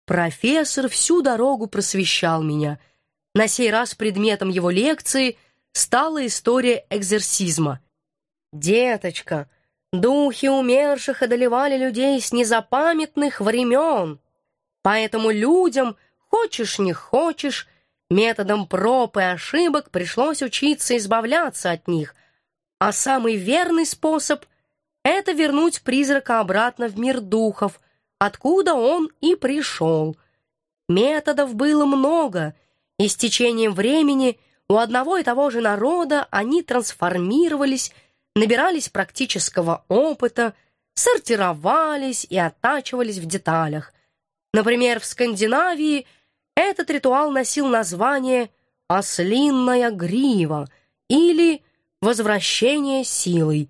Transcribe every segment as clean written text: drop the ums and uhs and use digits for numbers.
Профессор всю дорогу просвещал меня. На сей раз предметом его лекции стала история экзорсизма. «Деточка, духи умерших одолевали людей с незапамятных времен. Поэтому людям, хочешь не хочешь, методом проб и ошибок пришлось учиться избавляться от них, а самый верный способ — это вернуть призрака обратно в мир духов, откуда он и пришел. Методов было много, и с течением времени у одного и того же народа они трансформировались, набирались практического опыта, сортировались и оттачивались в деталях. Например, в Скандинавии этот ритуал носил название «ослинная грива» или «возвращение силой».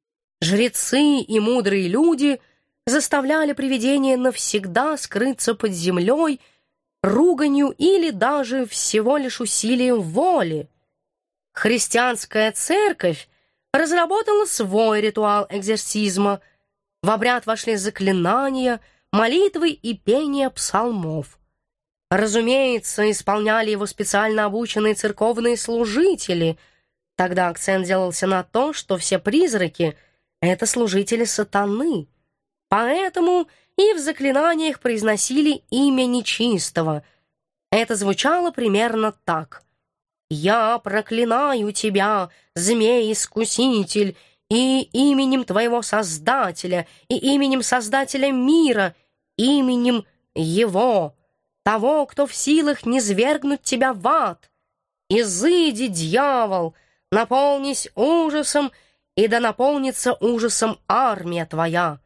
Жрецы и мудрые люди заставляли привидение навсегда скрыться под землей, руганью или даже всего лишь усилием воли. Христианская церковь разработала свой ритуал экзорсизма. В обряд вошли заклинания, молитвы и пение псалмов. Разумеется, исполняли его специально обученные церковные служители. Тогда акцент делался на то, что все призраки — это служители сатаны. Поэтому и в заклинаниях произносили имя нечистого. Это звучало примерно так: «Я проклинаю тебя, змей-искуситель, и именем твоего Создателя, и именем Создателя мира, именем Его, того, кто в силах низвергнуть тебя в ад. Изыди, дьявол, наполнись ужасом, и да наполнится ужасом армия твоя».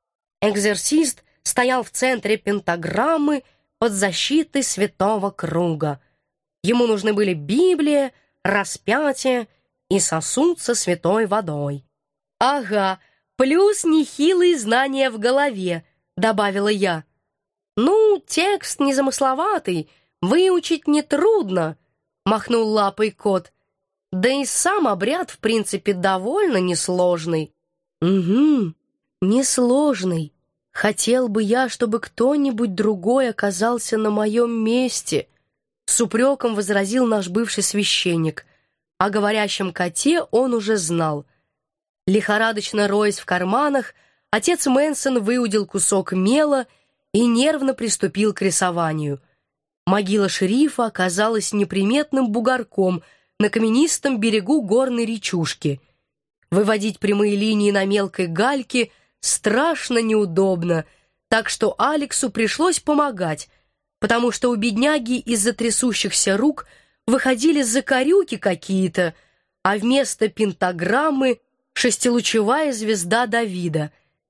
Экзорцист стоял в центре пентаграммы под защитой святого круга. Ему нужны были Библия, распятие и сосуд со святой водой. «Ага, плюс нехилые знания в голове», — добавила я. «Ну, текст незамысловатый, выучить нетрудно», — махнул лапой кот. «Да и сам обряд, в принципе, довольно несложный». «Угу, несложный. Хотел бы я, чтобы кто-нибудь другой оказался на моем месте», — с упреком возразил наш бывший священник. О говорящем коте он уже знал. Лихорадочно роясь в карманах, отец Мэнсон выудил кусок мела и нервно приступил к рисованию. Могила шерифа оказалась неприметным бугорком на каменистом берегу горной речушки. Выводить прямые линии на мелкой гальке страшно неудобно, так что Алексу пришлось помогать, потому что у бедняги из-за трясущихся рук выходили закорюки какие-то, а вместо пентаграммы шестилучевая звезда Давида.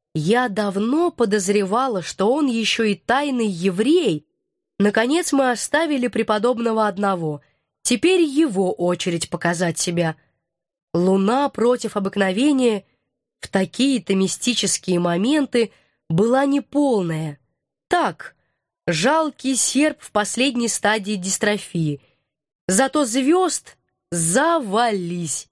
Я давно подозревала, что он еще и тайный еврей. Наконец мы оставили преподобного одного. Теперь его очередь показать себя. Луна против обыкновения в такие-то мистические моменты была неполная. Так, жалкий серп в последней стадии дистрофии. Зато звезд завались.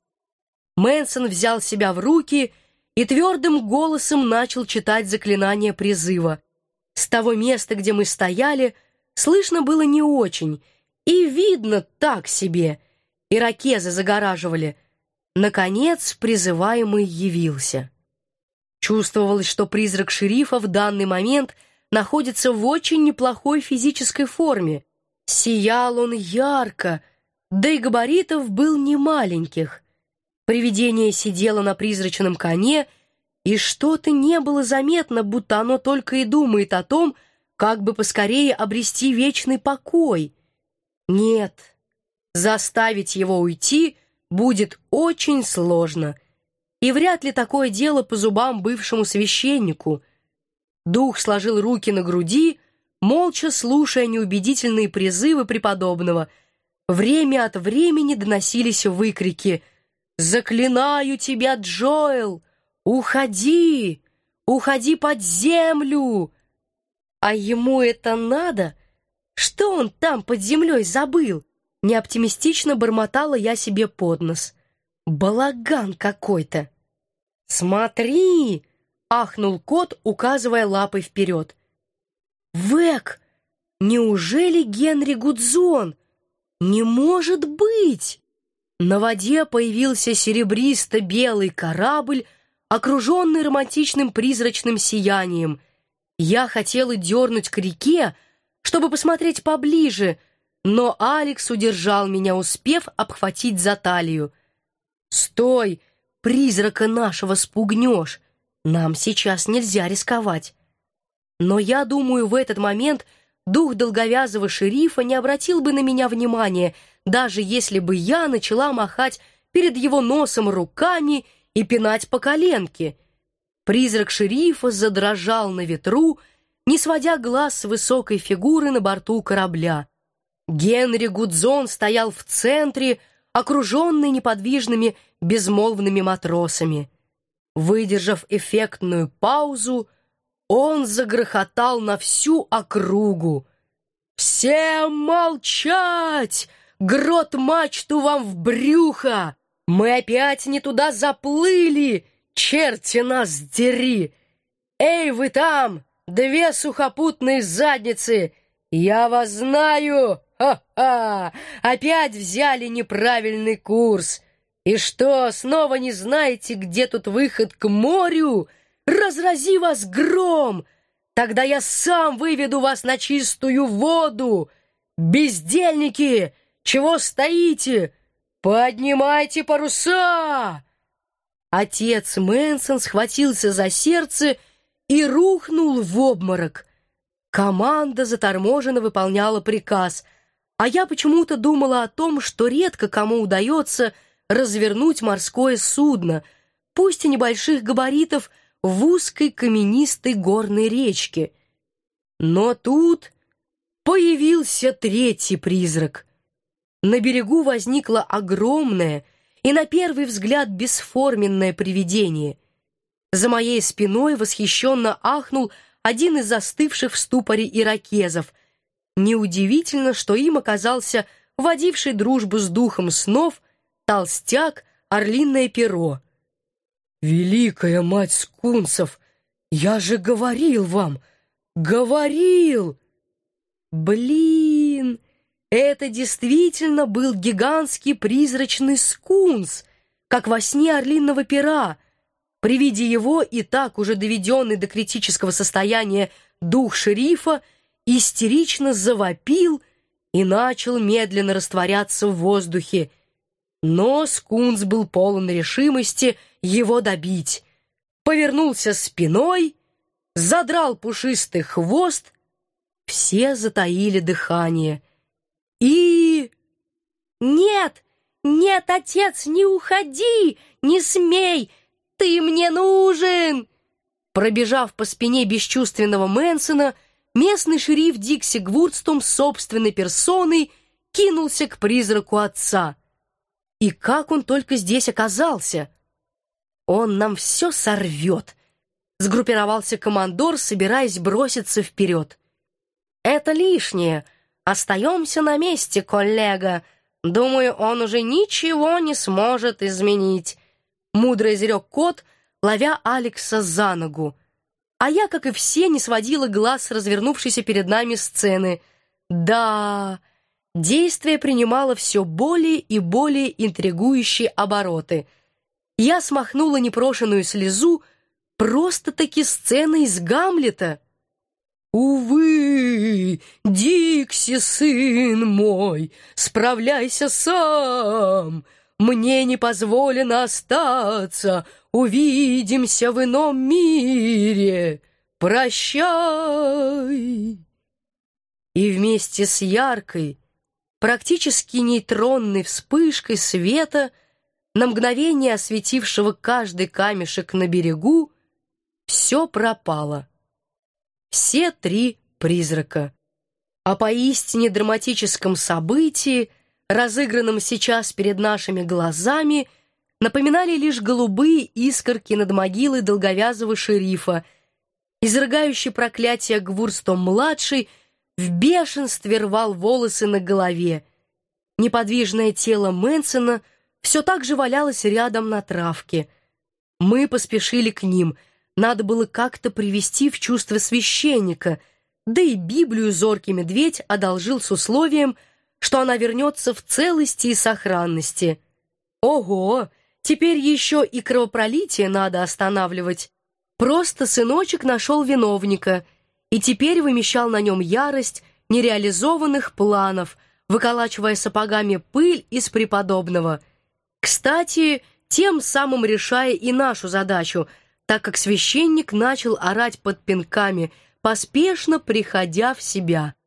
Мэнсон взял себя в руки и твердым голосом начал читать заклинание призыва. С того места, где мы стояли, слышно было не очень, и видно так себе. Ирокезы загораживали. Наконец призываемый явился. Чувствовалось, что призрак шерифа в данный момент находится в очень неплохой физической форме. Сиял он ярко, да и габаритов был немаленьких. Привидение сидело на призрачном коне, и что-то не было заметно, будто оно только и думает о том, как бы поскорее обрести вечный покой. Нет, заставить его уйти будет очень сложно, и вряд ли такое дело по зубам бывшему священнику. Дух сложил руки на груди, молча слушая неубедительные призывы преподобного. Время от времени доносились выкрики: «Заклинаю тебя, Джоэл! Уходи! Уходи под землю!» А ему это надо? Что он там под землей забыл? Неоптимистично бормотала я себе под нос. Балаган какой-то. «Смотри!» — ахнул кот, указывая лапой вперед. «Вэк, Неужели Генри Гудзон? Не может быть! На воде появился серебристо-белый корабль, окруженный романтичным призрачным сиянием. Я хотела дернуть к реке, чтобы посмотреть поближе, но Алекс удержал меня, успев обхватить за талию. «Стой! Призрака нашего спугнешь! Нам сейчас нельзя рисковать!» Но я думаю, в этот момент дух долговязого шерифа не обратил бы на меня внимания, даже если бы я начала махать перед его носом руками и пинать по коленке. Призрак шерифа задрожал на ветру, не сводя глаз с высокой фигуры на борту корабля. Генри Гудзон стоял в центре, окруженный неподвижными безмолвными матросами. Выдержав эффектную паузу, он загрохотал на всю округу. «Всем молчать! Грот мачту вам в брюхо! Мы опять не туда заплыли! Черти нас дери! Эй, вы там, две сухопутные задницы! Я вас знаю! Ха-ха! Опять взяли неправильный курс! И что, снова не знаете, где тут выход к морю? Разрази вас гром! Тогда я сам выведу вас на чистую воду! Бездельники! Чего стоите? Поднимайте паруса!» Отец Мэнсон схватился за сердце и рухнул в обморок. Команда заторможенно выполняла приказ, а я почему-то думала о том, что редко кому удается развернуть морское судно, пусть и небольших габаритов, в узкой каменистой горной речке. Но тут появился третий призрак. На берегу возникло огромное и на первый взгляд бесформенное привидение. За моей спиной восхищенно ахнул один из застывших в ступоре ирокезов. Неудивительно, что им оказался водивший дружбу с духом снов толстяк Орлиное перо. «Великая мать скунсов! Я же говорил вам! Говорил!» Блин! Это действительно был гигантский призрачный скунс, как во сне Орлиного пера. При виде его и так уже доведенный до критического состояния дух шерифа истерично завопил и начал медленно растворяться в воздухе. Но скунс был полон решимости его добить. Повернулся спиной, задрал пушистый хвост, все затаили дыхание. И... «Нет, нет, отец, не уходи, не смей, ты мне нужен!» Пробежав по спине бесчувственного Мэнсона, местный шериф Дикси Гвурдстом собственной персоной кинулся к призраку отца. И как он только здесь оказался? «Он нам все сорвет!» — сгруппировался командор, собираясь броситься вперед. «Это лишнее. Остаемся на месте, коллега. Думаю, он уже ничего не сможет изменить», — мудро изрек кот, ловя Алекса за ногу. А я, как и все, не сводила глаз с развернувшейся перед нами сцены. Да, действие принимало все более и более интригующие обороты. Я смахнула непрошенную слезу, просто-таки сцена из «Гамлета». «Увы, Дикси, сын мой, справляйся сам, мне не позволено остаться, увидимся в ином мире, прощай!» И вместе с яркой, практически нейтронной вспышкой света, на мгновение осветившего каждый камешек на берегу, все пропало. Все три призрака. О поистине драматическом событии, разыгранном сейчас перед нашими глазами, напоминали лишь голубые искорки над могилой долговязого шерифа. Изрыгающий проклятие Гвурдстом-младший в бешенстве рвал волосы на голове. Неподвижное тело Мэнсона все так же валялось рядом на травке. Мы поспешили к ним. Надо было как-то привести в чувство священника. да и Библию зоркий медведь одолжил с условием, что она вернется в целости и сохранности. Ого! Теперь еще и кровопролитие надо останавливать. Просто сыночек нашел виновника и теперь вымещал на нем ярость нереализованных планов, выколачивая сапогами пыль из преподобного. Кстати, тем самым решая и нашу задачу, так как священник начал орать под пинками, поспешно приходя в себя.